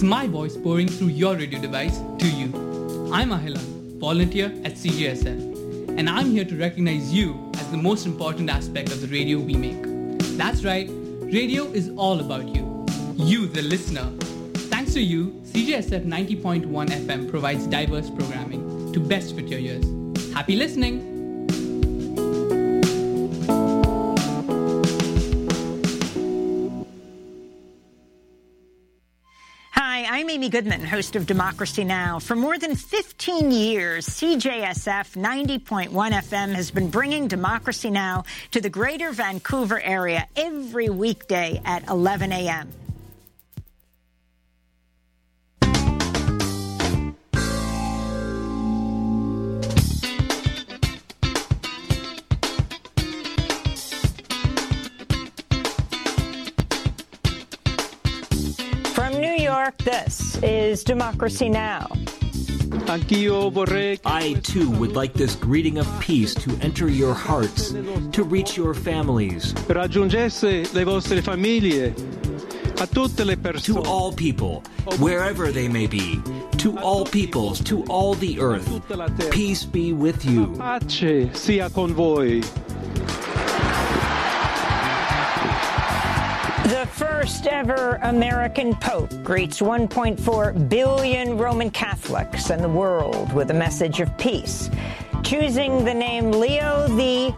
It's my voice pouring through your radio device to you. I'm Ahilan, volunteer at CJSF, and I'm here to recognize you as the most important aspect of the radio we make. That's right, radio is all about you, the listener. Thanks to you, CJSF 90.1 FM provides diverse programming to best fit your ears. Happy listening! Hi, I'm Amy Goodman, host of Democracy Now! For more than 15 years, CJSF 90.1 FM has been bringing Democracy Now! To the greater Vancouver area every weekday at 11 a.m. This is Democracy Now! I, too, would like this greeting of peace to enter your hearts, to reach your families. To all people, wherever they may be, to all peoples, to all the earth, peace be with you. The first ever American Pope greets 1.4 billion Roman Catholics in the world with a message of peace, choosing the name Leo the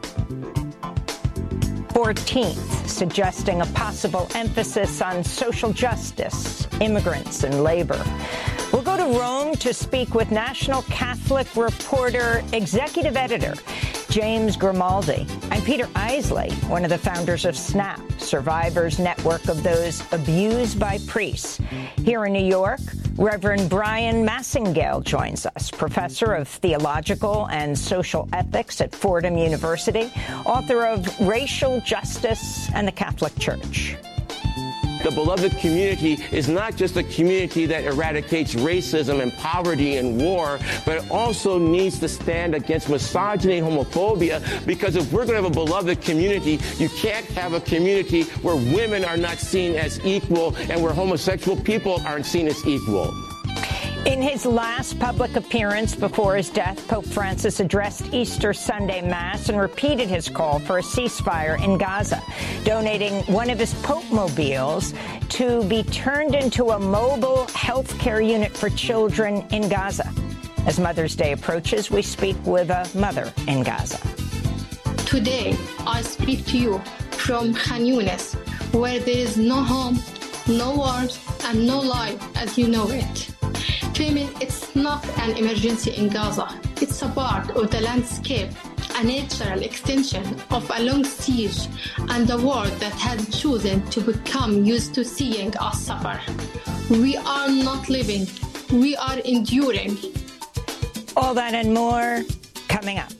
14th, suggesting a possible emphasis on social justice, immigrants, and labor. We'll go to Rome to speak with National Catholic Reporter, Executive Editor James Grimaldi. I'm Peter Isley, one of the founders of SNAP, Survivors Network of Those Abused by Priests. Here in New York, Reverend Brian Massingale joins us, professor of theological and social ethics at Fordham University, author of Racial Justice and the Catholic Church. The beloved community is not just a community that eradicates racism and poverty and war, but it also needs to stand against misogyny and homophobia, because if we're going to have a beloved community, you can't have a community where women are not seen as equal and where homosexual people aren't seen as equal. In his last public appearance before his death, Pope Francis addressed Easter Sunday Mass and repeated his call for a ceasefire in Gaza, donating one of his Pope-mobiles to be turned into a mobile health care unit for children in Gaza. As Mother's Day approaches, we speak with a mother in Gaza. Today, I speak to you from Khan Yunis, where there is no home, no wars, and no life as you know it. Women, it's not an emergency in Gaza. It's a part of the landscape, a natural extension of a long siege and a world that has chosen to become used to seeing us suffer. We are not living, we are enduring. All that and more coming up.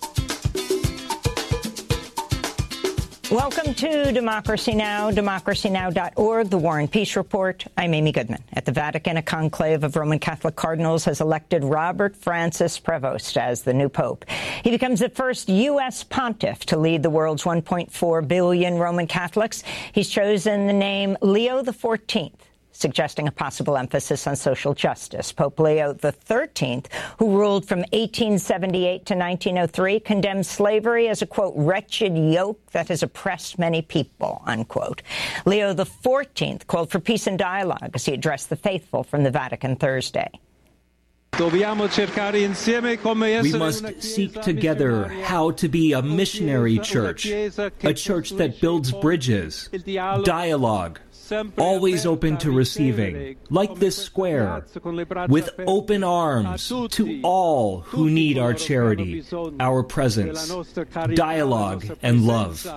Welcome to Democracy Now!, democracynow.org, The War and Peace Report. I'm Amy Goodman. At the Vatican, a conclave of Roman Catholic cardinals has elected Robert Francis Prevost as the new pope. He becomes the first U.S. pontiff to lead the world's 1.4 billion Roman Catholics. He's chosen the name Leo XIV, suggesting a possible emphasis on social justice. Pope Leo XIII, who ruled from 1878 to 1903, condemned slavery as a, quote, wretched yoke that has oppressed many people, unquote. Leo XIV called for peace and dialogue as he addressed the faithful from the Vatican Thursday. We must seek together how to be a missionary church, a church that builds bridges, dialogue, always open to receiving, like this square, with open arms to all who need our charity, our presence, dialogue, and love.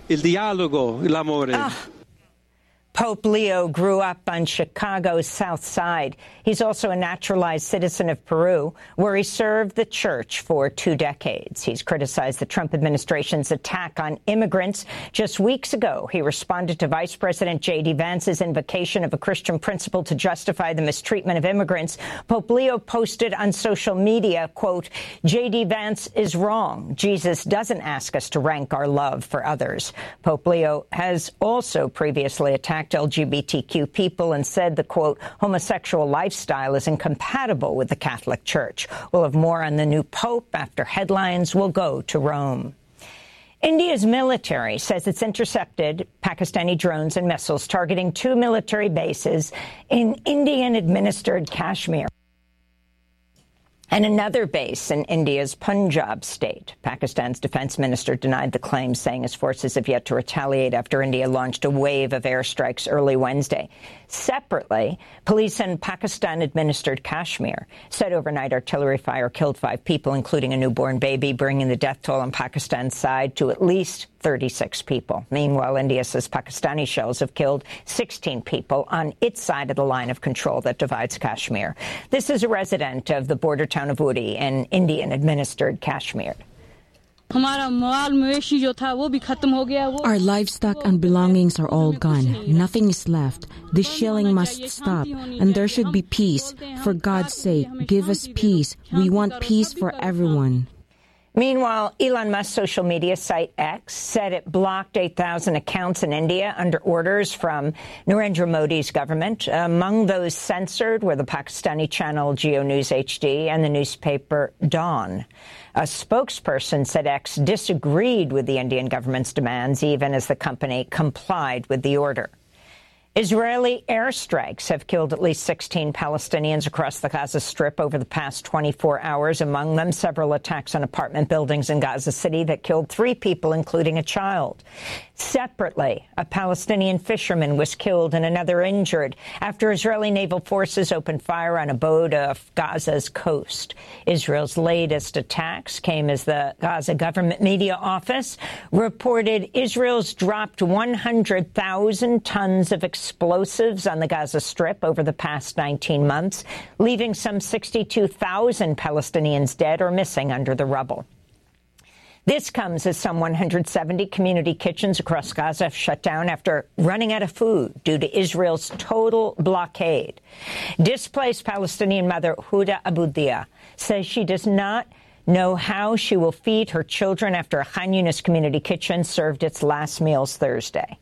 Pope Leo grew up on Chicago's South Side. He's also a naturalized citizen of Peru, where he served the church for 2 decades. He's criticized the Trump administration's attack on immigrants. Just weeks ago, he responded to Vice President J.D. Vance's invocation of a Christian principle to justify the mistreatment of immigrants. Pope Leo posted on social media, quote, J.D. Vance is wrong. Jesus doesn't ask us to rank our love for others. Pope Leo has also previously attacked attacked LGBTQ people and said the, quote, homosexual lifestyle is incompatible with the Catholic Church. We'll have more on the new Pope after headlines will go to Rome. India's military says it's intercepted Pakistani drones and missiles targeting 2 military bases in Indian-administered Kashmir and another base in India's Punjab state. Pakistan's defense minister denied the claims, saying his forces have yet to retaliate after India launched a wave of airstrikes early Wednesday. Separately, police in Pakistan-administered Kashmir said overnight artillery fire killed 5 people, including a newborn baby, bringing the death toll on Pakistan's side to at least 36 people. Meanwhile, India says Pakistani shells have killed 16 people on its side of the line of control that divides Kashmir. This is a resident of the border town of Uri in Indian-administered Kashmir. Our livestock and belongings are all gone. Nothing is left. This shelling must stop, and there should be peace. For God's sake, give us peace. We want peace for everyone. Meanwhile, Elon Musk's social media site X said it blocked 8,000 accounts in India under orders from Narendra Modi's government. Among those censored were the Pakistani channel Geo News HD and the newspaper Dawn. A spokesperson said X disagreed with the Indian government's demands, even as the company complied with the order. Israeli airstrikes have killed at least 16 Palestinians across the Gaza Strip over the past 24 hours, among them several attacks on apartment buildings in Gaza City that killed 3 people, including a child. Separately, a Palestinian fisherman was killed and another injured after Israeli naval forces opened fire on a boat off Gaza's coast. Israel's latest attacks came as the Gaza government media office reported Israel's dropped 100,000 tons of explosives on the Gaza Strip over the past 19 months, leaving some 62,000 Palestinians dead or missing under the rubble. This comes as some 170 community kitchens across Gaza have shut down after running out of food due to Israel's total blockade. Displaced Palestinian mother Huda Abudia says she does not know how she will feed her children after a Khan Yunis community kitchen served its last meals Thursday.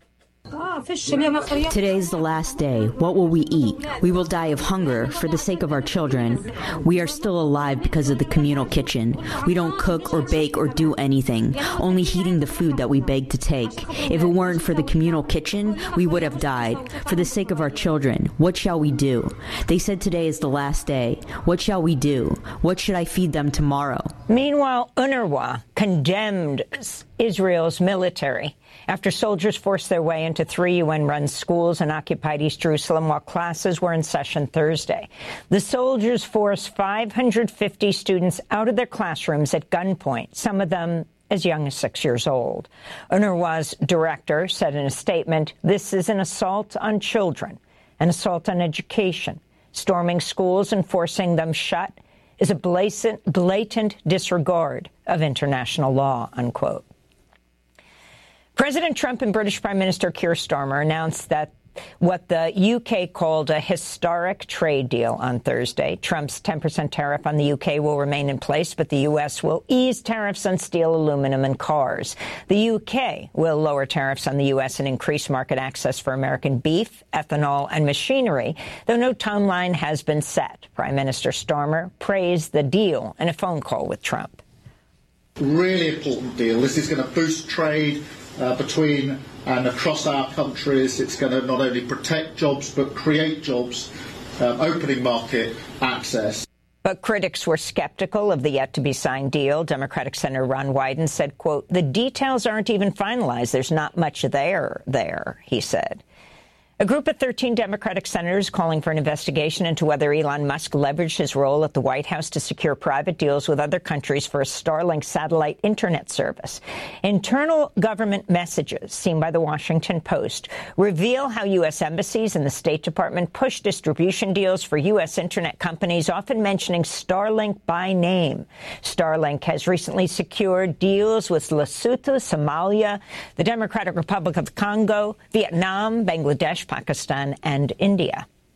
Today is the last day. What will we eat? We will die of hunger for the sake of our children. We are still alive because of the communal kitchen. We don't cook or bake or do anything, only heating the food that we beg to take. If it weren't for the communal kitchen, we would have died. For the sake of our children, what shall we do? They said today is the last day. What shall we do? What should I feed them tomorrow? Meanwhile, UNRWA condemned Israel's military after soldiers forced their way into 3 UN-run schools in occupied East Jerusalem while classes were in session Thursday. The soldiers forced 550 students out of their classrooms at gunpoint, some of them as young as 6 years old. UNRWA's director said in a statement, "This is an assault on children, an assault on education. Storming schools and forcing them shut is a blatant disregard of international law," unquote. President Trump and British Prime Minister Keir Starmer announced that what the UK called a historic trade deal on Thursday. Trump's 10% tariff on the UK will remain in place, but the U.S. will ease tariffs on steel, aluminum, and cars. The UK will lower tariffs on the U.S. and increase market access for American beef, ethanol, and machinery, though no timeline has been set. Prime Minister Starmer praised the deal in a phone call with Trump. Really important deal. This is going to boost trade between and across our countries. It's going to not only protect jobs but create jobs, opening market access. But critics were skeptical of the yet-to-be-signed deal. Democratic Senator Ron Wyden said, quote, "The details aren't even finalized. There's not much there, he said. A group of 13 Democratic senators calling for an investigation into whether Elon Musk leveraged his role at the White House to secure private deals with other countries for a Starlink satellite internet service. Internal government messages, seen by the Washington Post, reveal how U.S. embassies and the State Department push distribution deals for U.S. internet companies, often mentioning Starlink by name. Starlink has recently secured deals with Lesotho, Somalia, the Democratic Republic of Congo, Vietnam, Bangladesh, Pakistan, and India.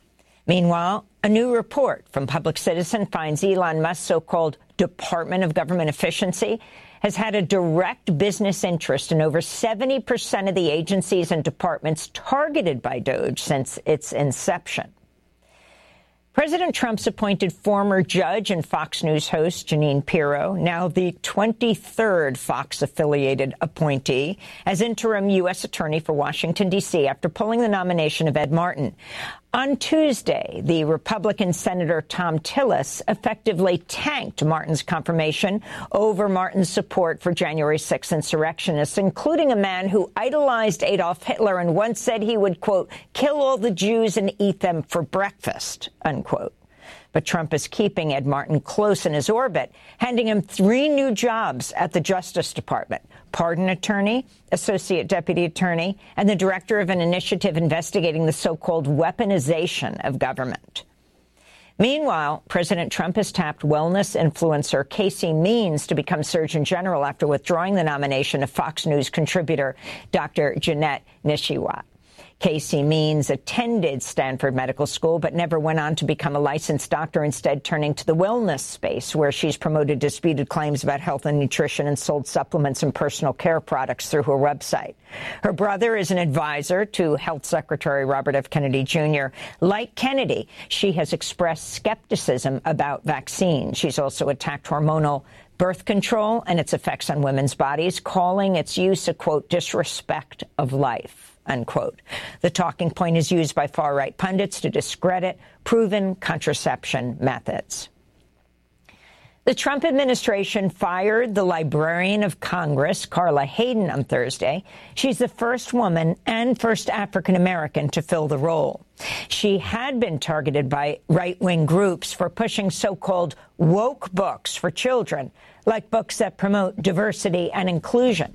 Meanwhile, a new report from Public Citizen finds Elon Musk's so-called Department of Government Efficiency has had a direct business interest in over 70% of the agencies and departments targeted by DOGE since its inception. President Trump's appointed former judge and Fox News host Jeanine Pirro, now the 23rd Fox-affiliated appointee, as interim U.S. Attorney for Washington, D.C., after pulling the nomination of Ed Martin. On Tuesday, the Republican Senator Thom Tillis effectively tanked Martin's confirmation over Martin's support for January 6th insurrectionists, including a man who idolized Adolf Hitler and once said he would, quote, kill all the Jews and eat them for breakfast, unquote. But Trump is keeping Ed Martin close in his orbit, handing him 3 new jobs at the Justice Department: pardon attorney, associate deputy attorney, and the director of an initiative investigating the so-called weaponization of government. Meanwhile, President Trump has tapped wellness influencer Casey Means to become Surgeon General after withdrawing the nomination of Fox News contributor Dr. Jeanette Nishiwat. Casey Means attended Stanford Medical School but never went on to become a licensed doctor, instead turning to the wellness space, where she's promoted disputed claims about health and nutrition and sold supplements and personal care products through her website. Her brother is an advisor to Health Secretary Robert F. Kennedy Jr. Like Kennedy, she has expressed skepticism about vaccines. She's also attacked hormonal birth control and its effects on women's bodies, calling its use a, quote, disrespect of life, unquote. The talking point is used by far-right pundits to discredit proven contraception methods. The Trump administration fired the Librarian of Congress, Carla Hayden, on Thursday. She's the first woman and first African-American to fill the role. She had been targeted by right-wing groups for pushing so-called woke books for children, like books that promote diversity and inclusion.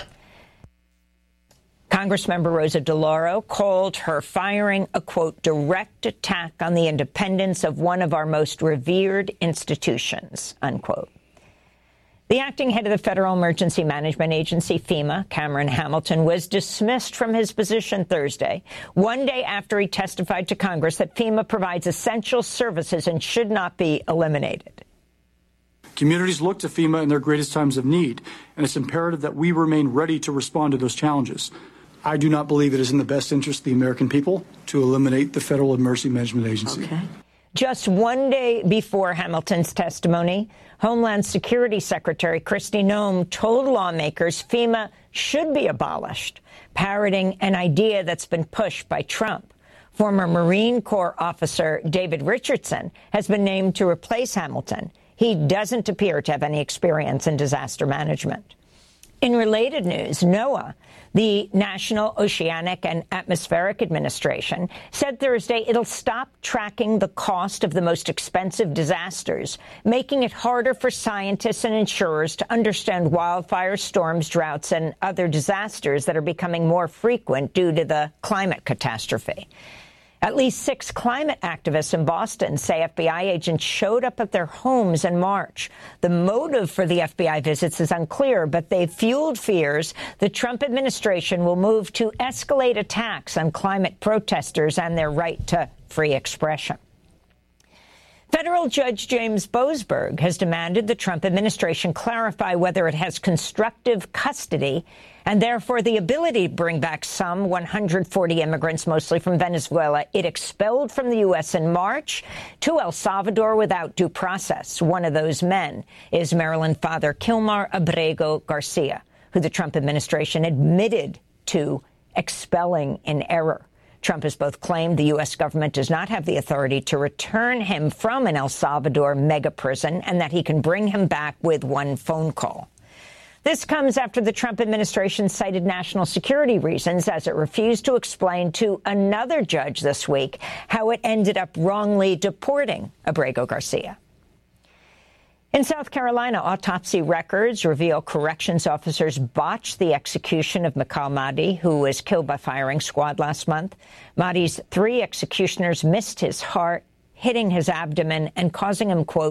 Congressmember Rosa DeLauro called her firing a, quote, direct attack on the independence of one of our most revered institutions, unquote. The acting head of the Federal Emergency Management Agency, FEMA, Cameron Hamilton, was dismissed from his position Thursday, one day after he testified to Congress that FEMA provides essential services and should not be eliminated. Communities look to FEMA in their greatest times of need, and it's imperative that we remain ready to respond to those challenges. I do not believe it is in the best interest of the American people to eliminate the Federal Emergency Management Agency. Okay. Just one day before Hamilton's testimony, Homeland Security Secretary Kristi Noem told lawmakers FEMA should be abolished, parroting an idea that's been pushed by Trump. Former Marine Corps officer David Richardson has been named to replace Hamilton. He doesn't appear to have any experience in disaster management. In related news, NOAA, the National Oceanic and Atmospheric Administration, said Thursday it'll stop tracking the cost of the most expensive disasters, making it harder for scientists and insurers to understand wildfires, storms, droughts, and other disasters that are becoming more frequent due to the climate catastrophe. At least 6 climate activists in Boston say FBI agents showed up at their homes in March. The motive for the FBI visits is unclear, but they've fueled fears the Trump administration will move to escalate attacks on climate protesters and their right to free expression. Federal Judge James Boasberg has demanded the Trump administration clarify whether it has constructive custody and therefore the ability to bring back some 140 immigrants, mostly from Venezuela, it expelled from the U.S. in March, to El Salvador without due process. One of those men is Maryland Father Kilmar Abrego Garcia, who the Trump administration admitted to expelling in error. Trump has both claimed the U.S. government does not have the authority to return him from an El Salvador mega prison and that he can bring him back with one phone call. This comes after the Trump administration cited national security reasons as it refused to explain to another judge this week how it ended up wrongly deporting Abrego Garcia. In South Carolina, autopsy records reveal corrections officers botched the execution of Mikal Mahdi, who was killed by firing squad last month. Mahdi's 3 executioners missed his heart, hitting his abdomen and causing him, quote,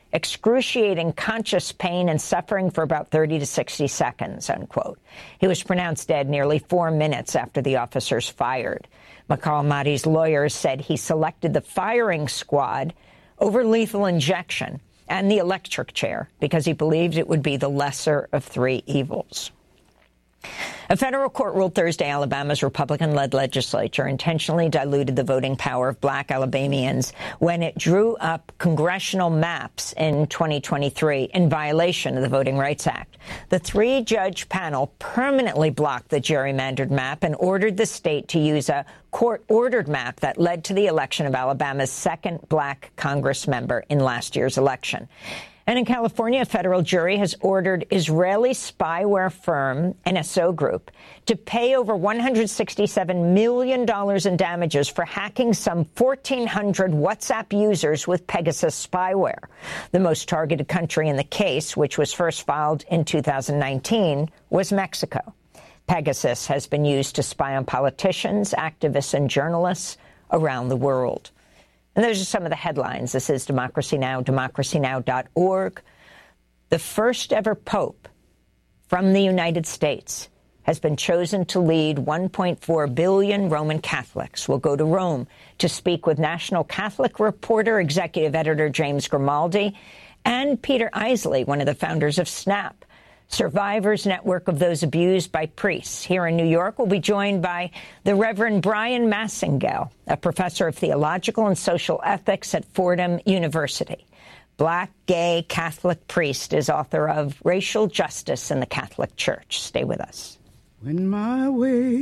excruciating conscious pain and suffering for about 30 to 60 seconds, unquote. He was pronounced dead nearly 4 minutes after the officers fired. Makal Mahdi's lawyers said he selected the firing squad over lethal injection and the electric chair because he believed it would be the lesser of three evils. A federal court ruled Thursday Alabama's Republican-led legislature intentionally diluted the voting power of black Alabamians when it drew up congressional maps in 2023 in violation of the Voting Rights Act. The three-judge panel permanently blocked the gerrymandered map and ordered the state to use a court-ordered map that led to the election of Alabama's second black Congress member in last year's election. And in California, a federal jury has ordered Israeli spyware firm NSO Group to pay over $167 million in damages for hacking some 1,400 WhatsApp users with Pegasus spyware. The most targeted country in the case, which was first filed in 2019, was Mexico. Pegasus has been used to spy on politicians, activists, and journalists around the world. And those are some of the headlines. This is Democracy Now!, democracynow.org. The first ever pope from the United States has been chosen to lead 1.4 billion Roman Catholics. We'll go to Rome to speak with National Catholic Reporter, Executive Editor James Grimaldi, and Peter Isley, one of the founders of SNAP, Survivors Network of Those Abused by Priests. Here in New York, we'll be joined by the Reverend Brian Massingale, a professor of theological and social ethics at Fordham University. Black, gay, Catholic priest is author of Racial Justice in the Catholic Church. Stay with us. When my way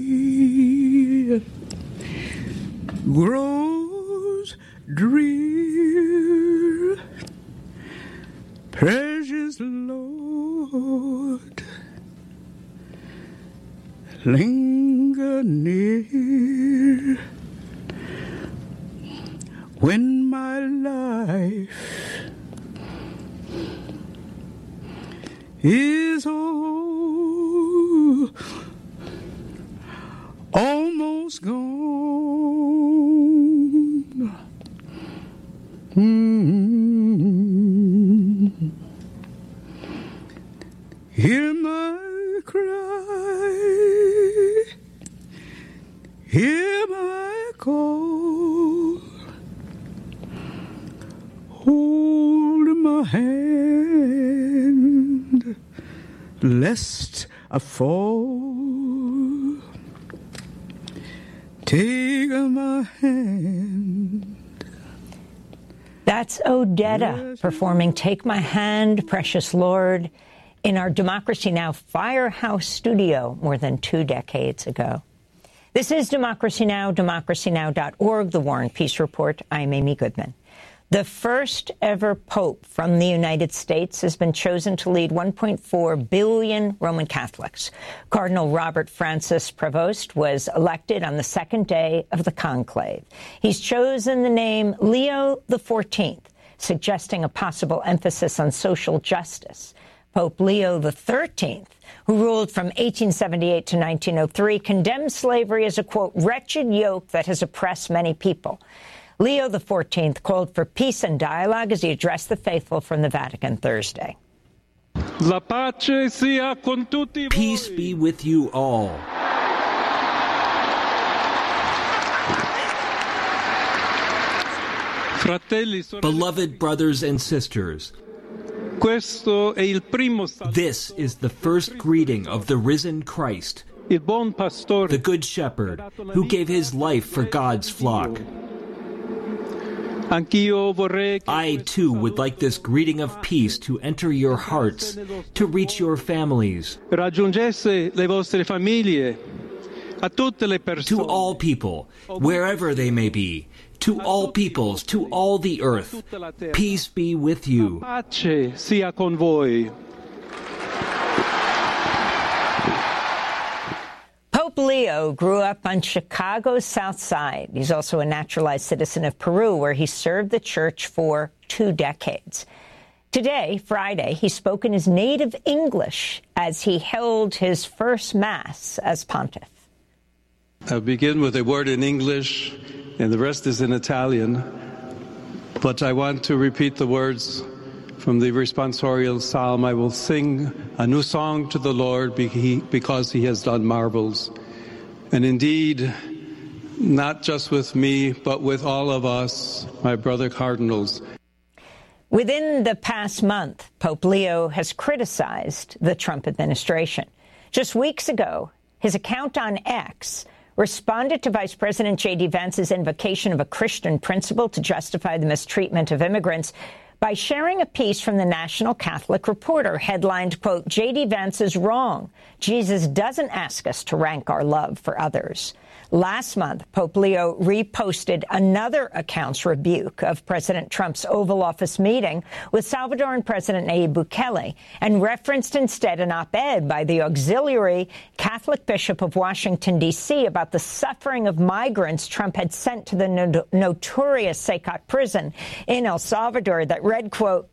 grows drear, precious Lord, linger near. When my life is almost gone, hear my cry, hear my call, hold my hand, lest I fall, take my hand. That's Odetta performing Take My Hand, Precious Lord, in our Democracy Now! Firehouse studio more than 2 decades ago. This is Democracy Now!, democracynow.org, The War and Peace Report. I'm Amy Goodman. The first ever pope from the United States has been chosen to lead 1.4 billion Roman Catholics. Cardinal Robert Francis Prevost was elected on the second day of the conclave. He's chosen the name Leo XIV, suggesting a possible emphasis on social justice. Pope Leo XIII, who ruled from 1878 to 1903, condemned slavery as a, quote, wretched yoke that has oppressed many people. Leo XIV called for peace and dialogue as he addressed the faithful from the Vatican Thursday. La pace sia con tutti voi. Peace be with you all. Beloved brothers and sisters, this is the first greeting of the risen Christ, the Good Shepherd, who gave his life for God's flock. I, too, would like this greeting of peace to enter your hearts, to reach your families. To all people, wherever they may be, to all peoples, to all the earth, peace be with you. Pope Leo grew up on Chicago's South Side. He's also a naturalized citizen of Peru, where he served the church for 2 decades. Today, Friday, he spoke in his native English as he held his first Mass as pontiff. I'll begin with a word in English, and the rest is in Italian. But I want to repeat the words From the responsorial psalm, I will sing a new song to the Lord because he has done marvels. And indeed, not just with me, but with all of us, my brother cardinals. Within the past month, Pope Leo has criticized the Trump administration. Just weeks ago, his account on X responded to Vice President J.D. Vance's invocation of a Christian principle to justify the mistreatment of immigrants by sharing a piece from the National Catholic Reporter headlined, quote, J.D. Vance is wrong. Jesus doesn't ask us to rank our love for others. Last month, Pope Leo reposted another account's rebuke of President Trump's Oval Office meeting with Salvadoran President Nayib Bukele and referenced instead an op-ed by the auxiliary Catholic Bishop of Washington, D.C. about the suffering of migrants Trump had sent to the notorious Secot prison in El Salvador that read, quote,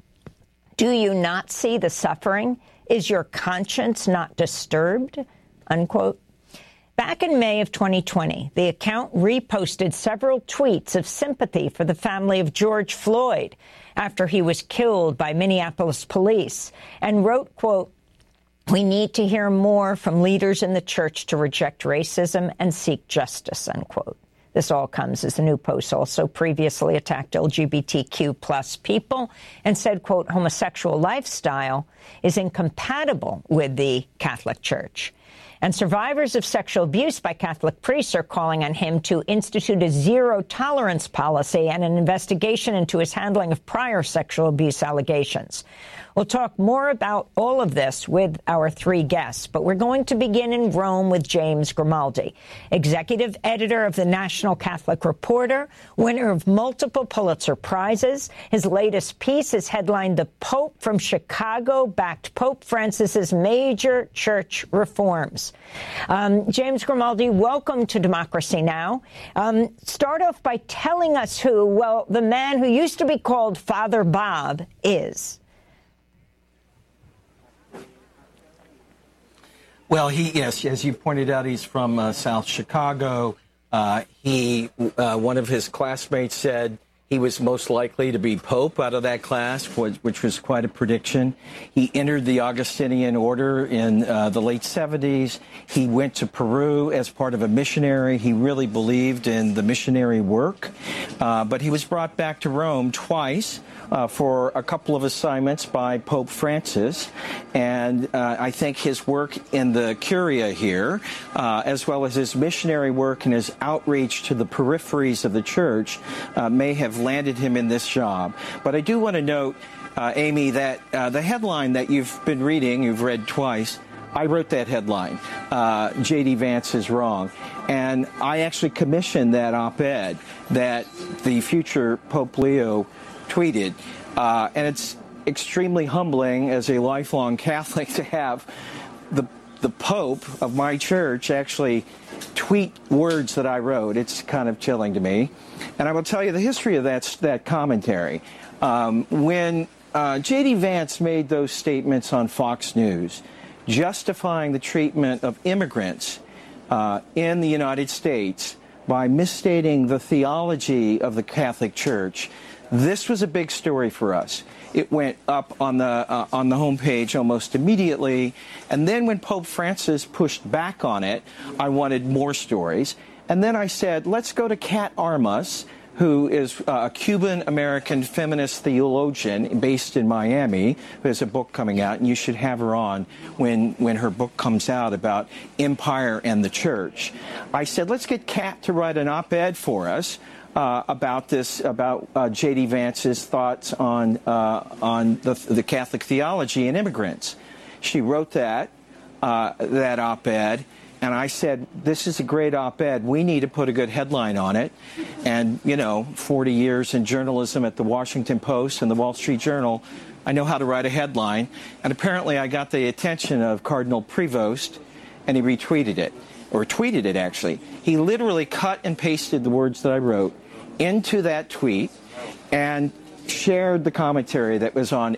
do you not see the suffering? Is your conscience not disturbed? Unquote. Back in May of 2020, the account reposted several tweets of sympathy for the family of George Floyd after he was killed by Minneapolis police and wrote, quote, we need to hear more from leaders in the church to reject racism and seek justice, unquote. This all comes as the new post also previously attacked LGBTQ plus people and said, quote, homosexual lifestyle is incompatible with the Catholic Church. And survivors of sexual abuse by Catholic priests are calling on him to institute a zero-tolerance policy and an investigation into his handling of prior sexual abuse allegations. We'll talk more about all of this with our three guests, but we're going to begin in Rome with James Grimaldi, executive editor of the National Catholic Reporter, winner of multiple Pulitzer Prizes. His latest piece is headlined, The Pope from Chicago Backed Pope Francis's Major Church Reforms. James Grimaldi, welcome to Democracy Now! Start off by telling us who, well, the man who used to be called Father Bob is. Well, yes, as you pointed out, he's from South Chicago. One of his classmates said he was most likely to be Pope out of that class, which was quite a prediction. He entered the Augustinian order in the late 70s. He went to Peru as part of a missionary. He really believed in the missionary work. But he was brought back to Rome twice for a couple of assignments by Pope Francis. And I think his work in the Curia here, as well as his missionary work and his outreach to the peripheries of the church, may have landed him in this job. But I do want to note, Amy, that the headline that you've been reading, you've read twice, I wrote that headline, J.D. Vance is wrong. And I actually commissioned that op-ed that the future Pope Leo tweeted. And it's extremely humbling as a lifelong Catholic to have the Pope of my church actually tweet words that I wrote. It's kind of chilling to me. And I will tell you the history of that commentary. When J.D. Vance made those statements on Fox News, justifying the treatment of immigrants in the United States by misstating the theology of the Catholic Church, this was a big story for us. It went up on the homepage almost immediately. And then when Pope Francis pushed back on it, I wanted more stories. And then I said, let's go to Kat Armas, who is a Cuban-American feminist theologian based in Miami, who has a book coming out, and you should have her on when her book comes out about empire and the church. I said, let's get Kat to write an op-ed for us about this, about J.D. Vance's thoughts on the Catholic theology and immigrants. She wrote that op-ed. And I said, this is a great op-ed. We need to put a good headline on it. And, 40 years in journalism at the Washington Post and the Wall Street Journal, I know how to write a headline. And apparently I got the attention of Cardinal Prevost, and he retweeted it, or tweeted it, actually. He literally cut and pasted the words that I wrote into that tweet and shared the commentary that was on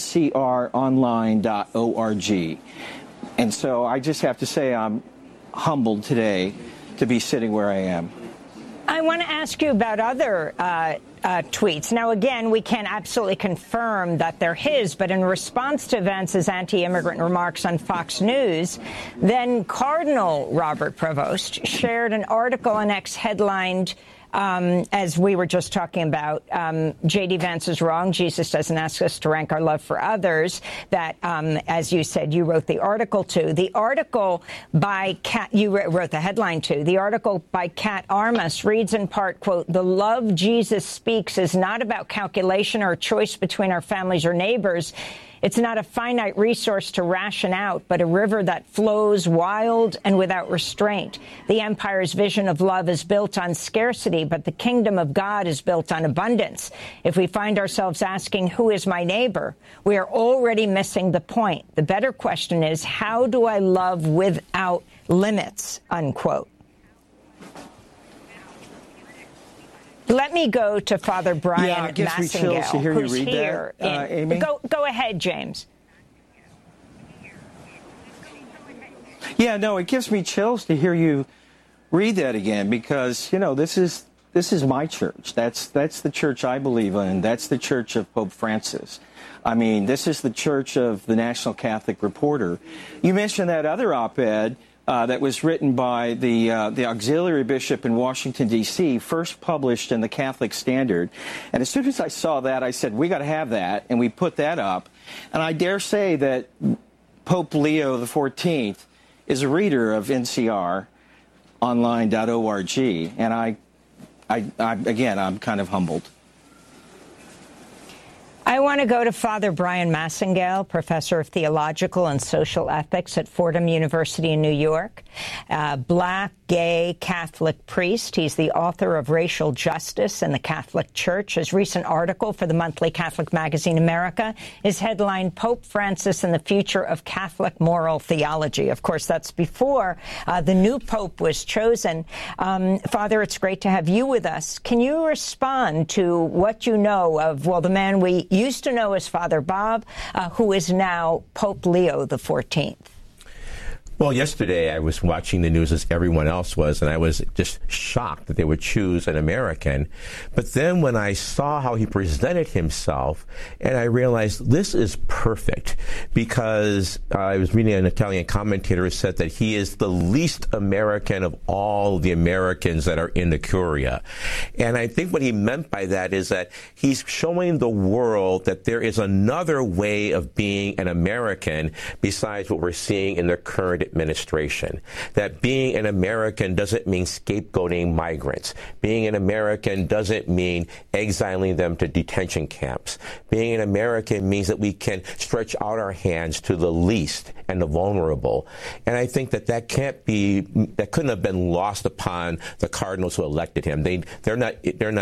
ncronline.org. And so I just have to say I'm humbled today to be sitting where I am. I want to ask you about other tweets. Now, again, we can't absolutely confirm that they're his, but in response to Vance's anti-immigrant remarks on Fox News, then Cardinal Robert Prevost shared an article on X headlined, as we were just talking about, J.D. Vance is wrong. Jesus doesn't ask us to rank our love for others. That, as you said, you wrote the article to. The article by Kat, you wrote the headline to. The article by Kat Armas reads in part, quote, "The love Jesus speaks is not about calculation or a choice between our families or neighbors. It's not a finite resource to ration out, but a river that flows wild and without restraint. The empire's vision of love is built on scarcity, but the kingdom of God is built on abundance. If we find ourselves asking, who is my neighbor, we are already missing the point. The better question is, how do I love without limits?" Unquote. Let me go to Father Brian Massengale, who's here. Amy? Go ahead, James. Yeah, no, it gives me chills to hear you read that again, because, you know, this is my church. That's the church I believe in. That's the church of Pope Francis. I mean, this is the church of the National Catholic Reporter. You mentioned that other op-ed that was written by the auxiliary bishop in Washington, D.C., first published in the Catholic Standard. And as soon as I saw that, I said, we got to have that, and we put that up. And I dare say that Pope Leo XIV is a reader of NCR online.org, and again, I'm kind of humbled. I want to go to Father Brian Massengale, professor of theological and social ethics at Fordham University in New York, black, gay, Catholic priest. He's the author of Racial Justice in the Catholic Church. His recent article for the monthly Catholic magazine America is headlined Pope Francis and the Future of Catholic Moral Theology. Of course, that's before the new pope was chosen. Father, it's great to have you with us. Can you respond to what you know of, well, the man we used to know as Father Bob, who is now Pope Leo XIV? Well, yesterday I was watching the news as everyone else was, and I was just shocked that they would choose an American. But then when I saw how he presented himself, and I realized this is perfect, because I was reading an Italian commentator who said that he is the least American of all the Americans that are in the Curia. And I think what he meant by that is that he's showing the world that there is another way of being an American besides what we're seeing in the current administration. That being an American doesn't mean scapegoating migrants. Being an American doesn't mean exiling them to detention camps. Being an American means that we can stretch out our hands to the least and the vulnerable. And I think that that couldn't have been lost upon the cardinals who elected him. They're not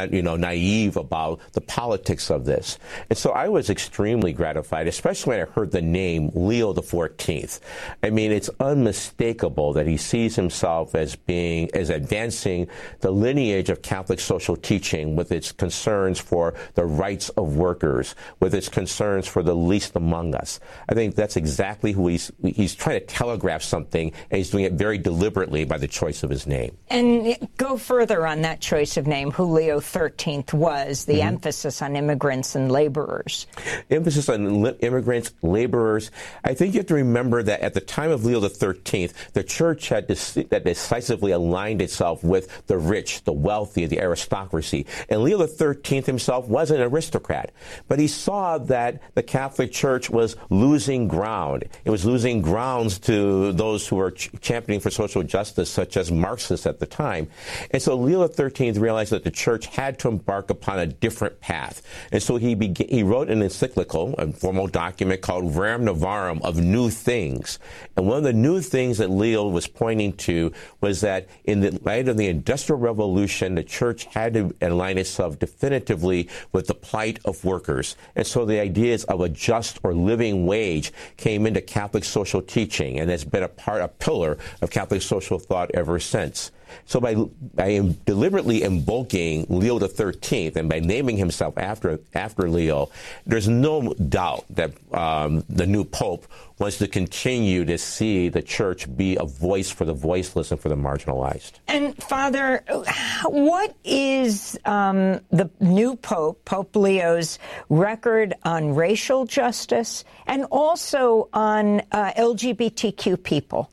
naive about the politics of this. And so I was extremely gratified, especially when I heard the name Leo XIV. I mean, it's unmistakable that he sees himself as advancing the lineage of Catholic social teaching with its concerns for the rights of workers, with its concerns for the least among us. I think that's exactly who he's trying to telegraph something, and he's doing it very deliberately by the choice of his name. And go further on that choice of name, who Leo XIII was, the emphasis on immigrants and laborers. Emphasis on immigrants, laborers. I think you have to remember that at the time of Leo XIII, the church had decisively aligned itself with the rich, the wealthy, the aristocracy. And Leo XIII himself was an aristocrat. But he saw that the Catholic Church was losing ground. It was losing grounds to those who were championing for social justice, such as Marxists at the time. And so Leo XIII realized that the church had to embark upon a different path. And so he wrote an encyclical, a formal document called Rerum Novarum, of new things. And one of the new things that Leo was pointing to was that in the light of the Industrial Revolution, the church had to align itself definitively with the plight of workers. And so the ideas of a just or living wage came into Catholic social teaching, and has been a pillar of Catholic social thought ever since. So by deliberately invoking Leo XIII and by naming himself after Leo, there's no doubt that the new Pope wants to continue to see the church be a voice for the voiceless and for the marginalized. And, Father, what is the new Pope, Pope Leo's, record on racial justice and also on LGBTQ people?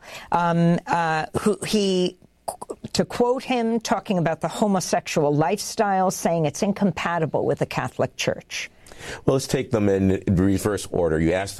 To quote him, talking about the homosexual lifestyle, saying it's incompatible with the Catholic Church. Well, let's take them in reverse order. You asked